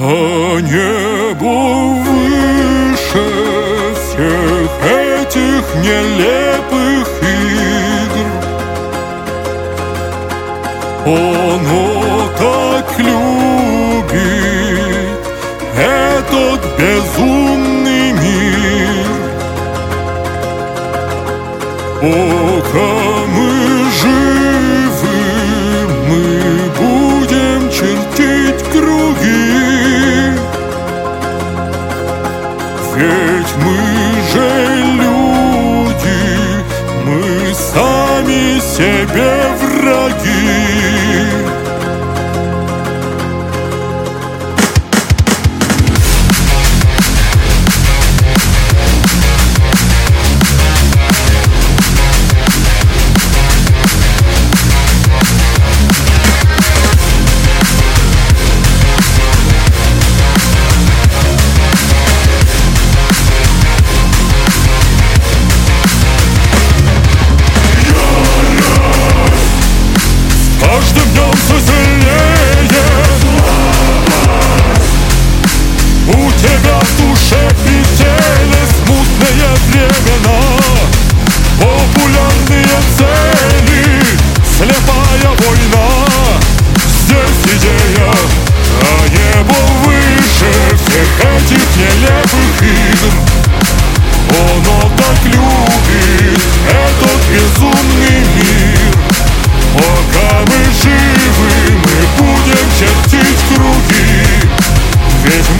А небо выше всех этих нелепых игр. Оно так любит этот безумный мир. Пока мы живы, мы будем чертить круги. Ведь мы же люди, мы сами себе враги. Каждым днем все сильнее. У тебя в душе и теле смутные времена, популярные цели, слепая война. Здесь идея, а небо выше всех этих нелепых игр. Оно так любит этот безумный мир. Пока мы живы, мы будем чертить круги. Ведь